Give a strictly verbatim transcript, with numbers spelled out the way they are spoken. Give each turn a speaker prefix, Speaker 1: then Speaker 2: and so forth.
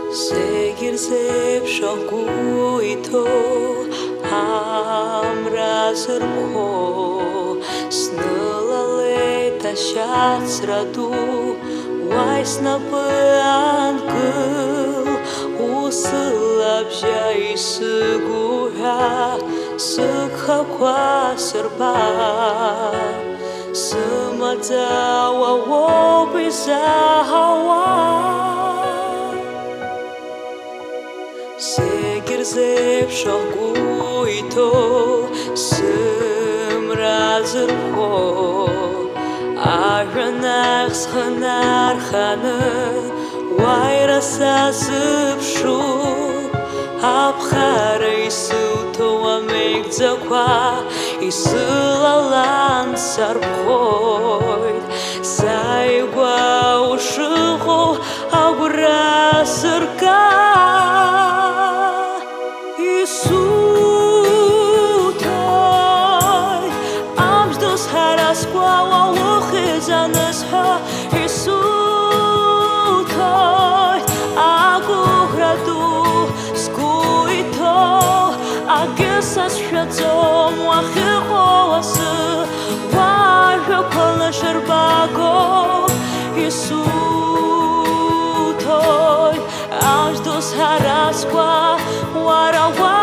Speaker 1: ზეგირზე ვშოხგუითო ამრაზრქო სნოლალე და შაცრადუ ვაისნაპანკულ უსლაბჟა ისგუჰა სქაქვასრბა სმაძავა ვობიზავა ზეგირზე ვშოხგუითო სმრაზრქო აჟანახს ხნარხանը ვაირასაზბშუ აფხარე ისუთო ამეგძაქვა ისლალან სარფხოით საიგვა უშხო აგრასრკა ისუთაი ამჯდოს ჰარასკვა ვაუხიზანესჰა ისუთაი აგუღრადუ სკუითო აგესას შაწომ ვახეყოვასը ვაჟო ქოლაშრბაგო ისუთოი ამჯდოს ჰარასკვა ვარავა